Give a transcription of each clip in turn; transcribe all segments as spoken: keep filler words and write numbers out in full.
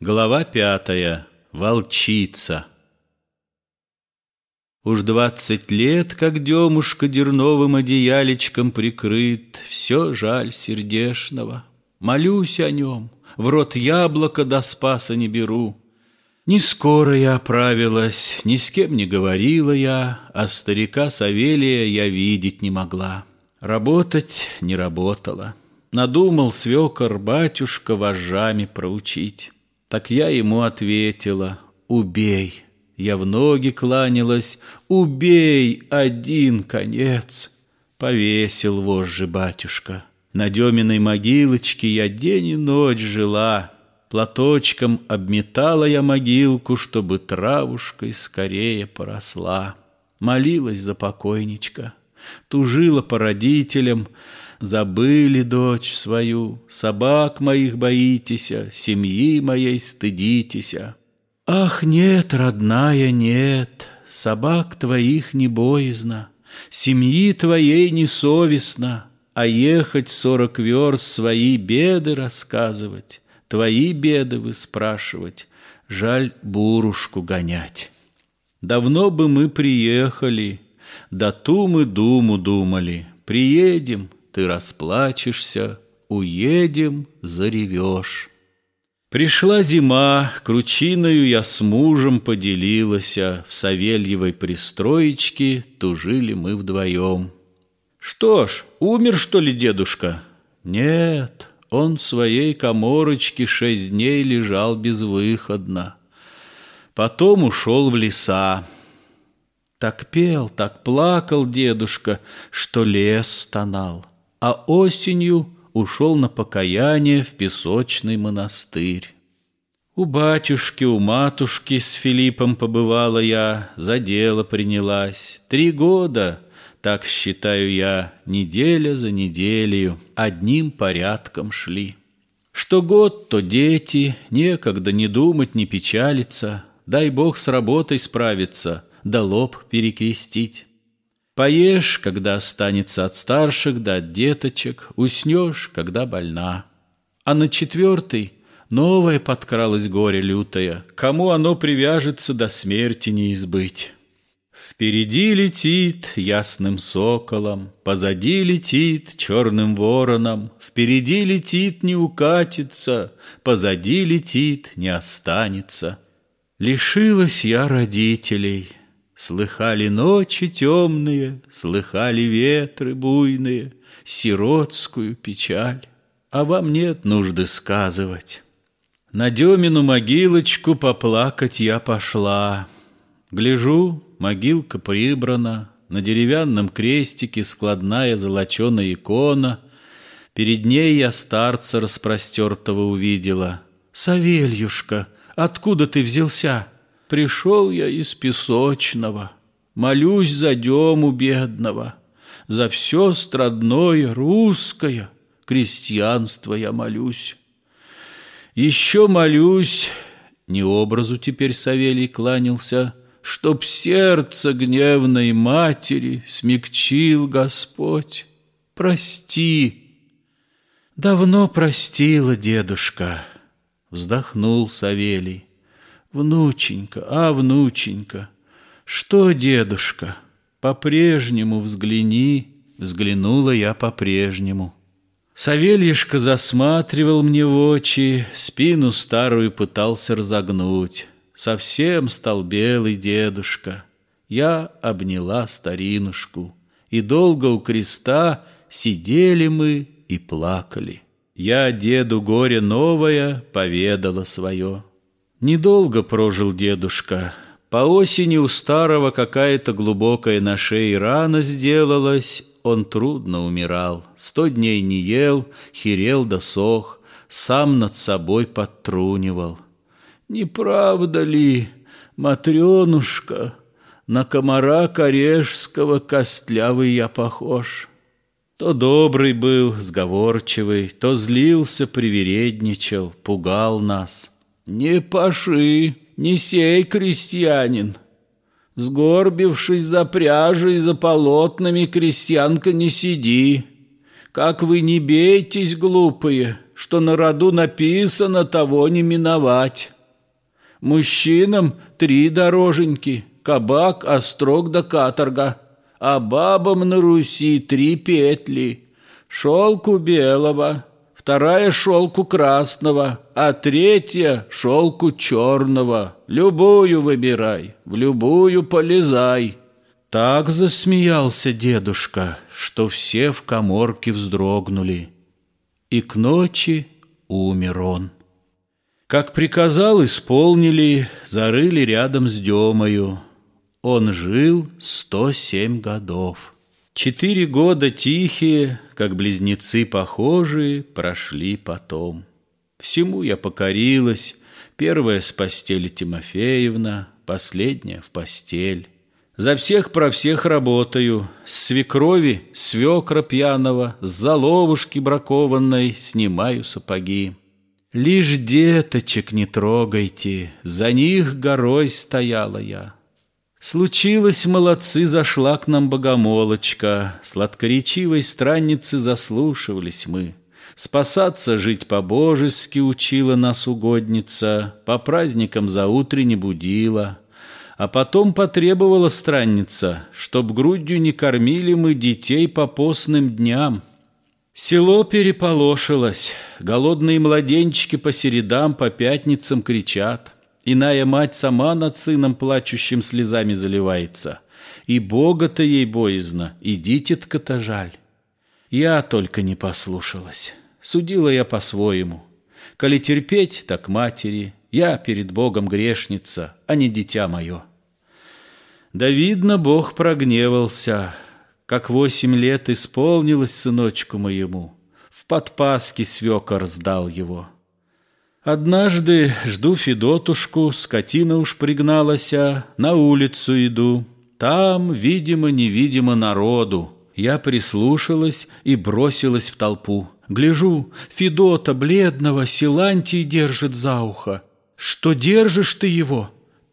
Глава пятая. Волчица. Уж двадцать лет, как Демушка дерновым одеялечком прикрыт, все жаль сердешного. Молюсь о нем, в рот яблоко до спаса не беру. Не скоро я оправилась, ни с кем не говорила я, а старика Савелия я видеть не могла. Работать не работала. Надумал свекор батюшка вожжами проучить. Так я ему ответила: убей. Я в ноги кланялась: убей, один конец. Повесил вожжи батюшка. На Деминой могилочке я день и ночь жила. Платочком обметала я могилку, чтобы травушкой скорее поросла. Молилась за покойничка, тужила по родителям. Забыли дочь свою, собак моих боитеся, семьи моей стыдитеся. Ах, нет, родная, нет, собак твоих не боязно, семьи твоей не совестно, а ехать сорок верст свои беды рассказывать, твои беды выспрашивать, жаль бурушку гонять. Давно бы мы приехали, да ту мы думу думали, приедем, ты расплачешься, уедем, заревешь. Пришла зима, кручиною я с мужем поделилася, в Савельевой пристроечке тужили мы вдвоем. Что ж, умер, что ли, дедушка? Нет, он в своей каморочке шесть дней лежал безвыходно. Потом ушел в леса. Так пел, так плакал дедушка, что лес стонал. А осенью ушел на покаяние в песочный монастырь. У батюшки, у матушки с Филиппом побывала я, за дело принялась. Три года, так считаю я, неделя за неделею, одним порядком шли. Что год, то дети, некогда не думать, не печалиться, дай Бог с работой справиться, да лоб перекрестить. Поешь, когда останется от старших да от деточек, уснешь, когда больна. А на четвертый новое подкралось горе лютое, кому оно привяжется, до смерти не избыть. Впереди летит ясным соколом, позади летит черным вороном, впереди летит, не укатится, позади летит, не останется. Лишилась я родителей. Слыхали ночи темные, слыхали ветры буйные, сиротскую печаль, а вам нет нужды сказывать. На Демину могилочку поплакать я пошла. Гляжу, могилка прибрана, на деревянном крестике складная золоченая икона. Перед ней я старца распростертого увидела. Савельюшка, откуда ты взялся? Пришел я из песочного, молюсь за Дему бедного, за все страдное русское крестьянство я молюсь. Еще молюсь, не образу теперь Савелий кланялся, чтоб сердце гневной матери смягчил Господь. Прости. Давно простила, дедушка, вздохнул Савелий. Внученька, а, внученька, что, дедушка, по-прежнему взгляни. Взглянула я по-прежнему. Савельишка засматривал мне в очи, спину старую пытался разогнуть. Совсем стал белый дедушка. Я обняла старинушку, и долго у креста сидели мы и плакали. Я деду горе новое поведала свое. Недолго прожил дедушка. По осени у старого какая-то глубокая на шее рана сделалась. Он трудно умирал. Сто дней не ел, херел да сох, сам над собой подтрунивал. Не правда ли, Матренушка, на комара корешского костлявый я похож? То добрый был, сговорчивый, то злился, привередничал, пугал нас. Не паши, не сей, крестьянин. Сгорбившись за пряжей, за полотнами, крестьянка, не сиди. Как вы не бейтесь, глупые, что на роду написано, того не миновать. Мужчинам три дороженьки, кабак, острог да каторга, а бабам на Руси три петли, шелку белого, вторая шелку красного, а третья шелку черного. Любую выбирай, в любую полезай. Так засмеялся дедушка, что все в каморке вздрогнули. И к ночи умер он. Как приказал, исполнили, зарыли рядом с Демою. Он жил сто семь годов. Четыре года тихие, как близнецы похожие, прошли потом. Всему я покорилась, первая с постели Тимофеевна, последняя в постель. За всех про всех работаю, с свекрови свекра пьяного, с заловушки бракованной снимаю сапоги. Лишь деточек не трогайте, за них горой стояла я. Случилось, молодцы, зашла к нам богомолочка, сладкоречивой странницы заслушивались мы. Спасаться жить по-божески учила нас угодница, по праздникам заутренне будила. А потом потребовала странница, чтоб грудью не кормили мы детей по постным дням. Село переполошилось, голодные младенчики по середам, по пятницам кричат. Иная мать сама над сыном плачущим слезами заливается. И Бога-то ей боязно, и дитятка-то жаль. Я только не послушалась, судила я по-своему. Коли терпеть, так матери, я перед Богом грешница, а не дитя мое. Да видно, Бог прогневался, как восемь лет исполнилось сыночку моему. В подпаске свекор сдал его. Однажды жду Федотушку, скотина уж пригналася, на улицу иду. Там, видимо-невидимо, народу. Я прислушалась и бросилась в толпу. Гляжу, Федота бледного Силантий держит за ухо. Что держишь ты его?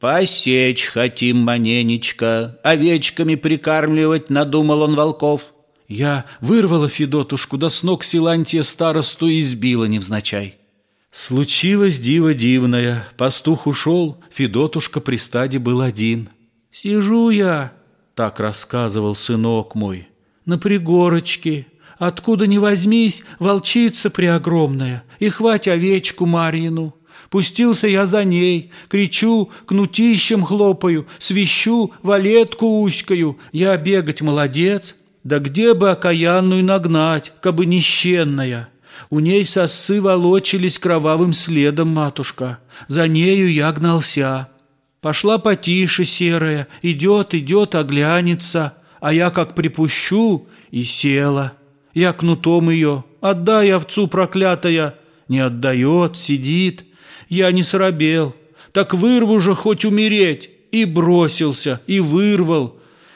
Посечь хотим маненечко, овечками прикармливать надумал он волков. Я вырвала Федотушку, да с ног Силантия старосту избила невзначай. Случилось диво дивное. Пастух ушел, Федотушка при стаде был один. Сижу я, так рассказывал сынок мой, на пригорочке. Откуда ни возьмись, волчица преогромная, и хвать овечку Марьину. Пустился я за ней, кричу, кнутищем хлопаю, свищу, валетку уськаю. Я бегать молодец, да где бы окаянную нагнать, кабы нищенная. У ней сосы волочились кровавым следом, матушка. За нею я гнался. Пошла потише серая, идет, идет, оглянется. А я как припущу, и села. Я кнутом ее, отдай овцу проклятая. Не отдает, сидит. Я не срабел, так вырву же хоть умереть. И бросился, и вырвал.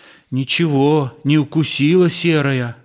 Ничего, не укусила серая.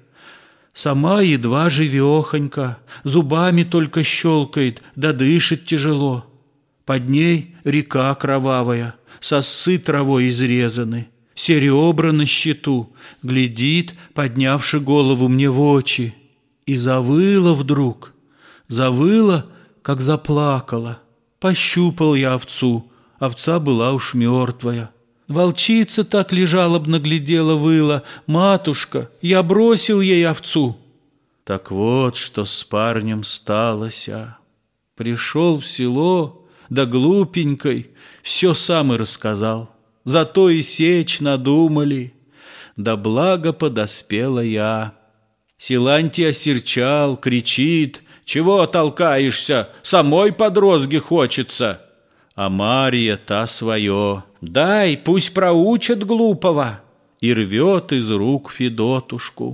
Сама едва живехонька, зубами только щелкает, да дышит тяжело. Под ней река кровавая, сосы травой изрезаны, все ребра на щиту. Глядит, поднявши голову мне в очи, и завыла вдруг, завыла, как заплакала. Пощупал я овцу, овца была уж мертвая. Волчица так ли жалобно глядела, выла: «Матушка, я бросил ей овцу». Так вот, что с парнем сталося. Пришел в село, да глупенькой, все сам и рассказал. Зато и сечь надумали, да благо подоспела я. Силантий осерчал, кричит: «Чего толкаешься? Самой под розги хочется». А Марья та свое: «Дай, пусть проучат глупого». И рвет из рук Федотушку.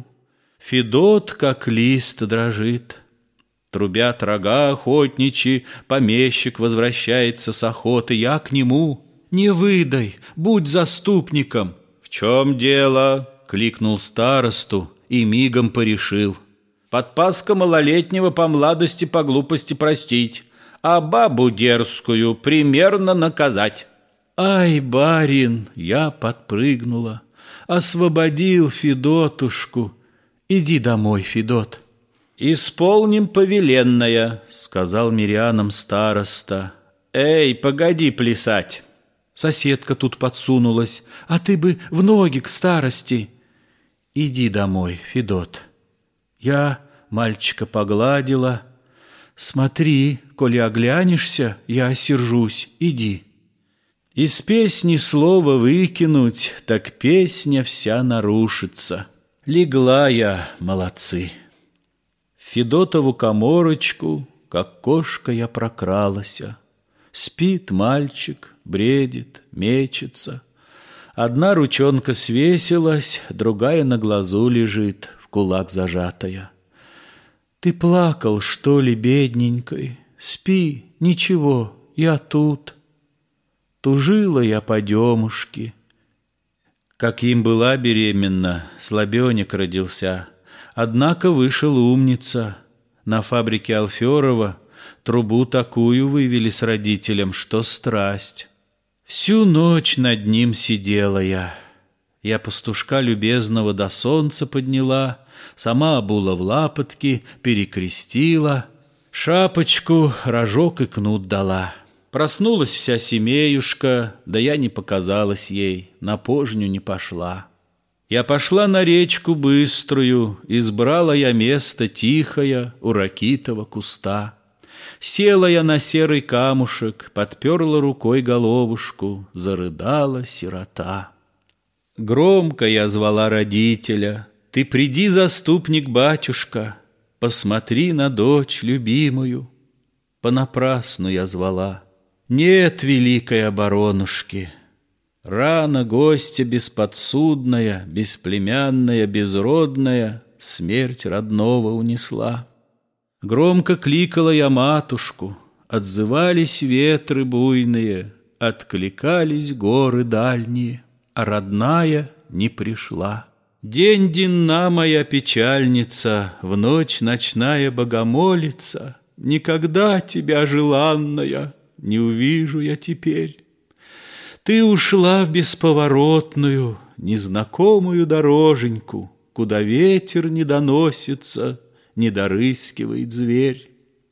Федот, как лист, дрожит. Трубят рога охотничьи, помещик возвращается с охоты. Я к нему: «Не выдай, будь заступником». «В чем дело?» — кликнул старосту и мигом порешил. «Подпаска малолетнего по младости, по глупости простить, а бабу дерзкую примерно наказать». «Ай, барин!» — я подпрыгнула. «Освободил Федотушку. Иди домой, Федот». «Исполним повеленное», — сказал мирянам староста. Эй, погоди плясать. Соседка тут подсунулась. А ты бы в ноги к старости. Иди домой, Федот. Я мальчика погладила. Смотри, коли оглянешься, я осержусь. Иди. Из песни слова выкинуть, так песня вся нарушится. Легла я, молодцы. В Федотову каморочку, как кошка, я прокралася. Спит мальчик, бредит, мечется. Одна ручонка свесилась, другая на глазу лежит, в кулак зажатая. Ты плакал, что ли, бедненькой? Спи, ничего, я тут. Тужила я по демушке. Как им была беременна, слабенек родился. Однако вышел умница. На фабрике Алферова трубу такую вывели с родителем, что страсть. Всю ночь над ним сидела я. Я пастушка любезного до солнца подняла, сама обула в лапотки, перекрестила, шапочку, рожок и кнут дала. Проснулась вся семеюшка, да я не показалась ей, на пожню не пошла. Я пошла на речку быструю, избрала я место тихое у ракитого куста. Села я на серый камушек, подперла рукой головушку, зарыдала сирота. Громко я звала родителя: ты приди, заступник батюшка, посмотри на дочь любимую. Понапрасну я звала. Нет великой оборонушки. Рано гостья бесподсудная, бесплемянная, безродная смерть родного унесла. Громко кликала я матушку, отзывались ветры буйные, откликались горы дальние, а родная не пришла. День денна моя печальница, в ночь ночная богомолица, никогда тебя, желанная, не увижу я теперь. Ты ушла в бесповоротную, незнакомую дороженьку, куда ветер не доносится, не дорыскивает зверь.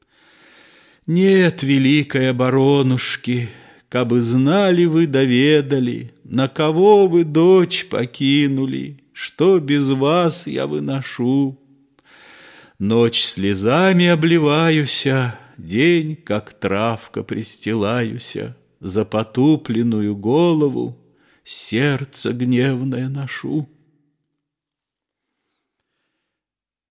Нет, великая баронушки, кабы знали вы, доведали, на кого вы дочь покинули, что без вас я выношу. Ночь слезами обливаюся, день, как травка, пристилаюся, за потупленную голову сердце гневное ношу.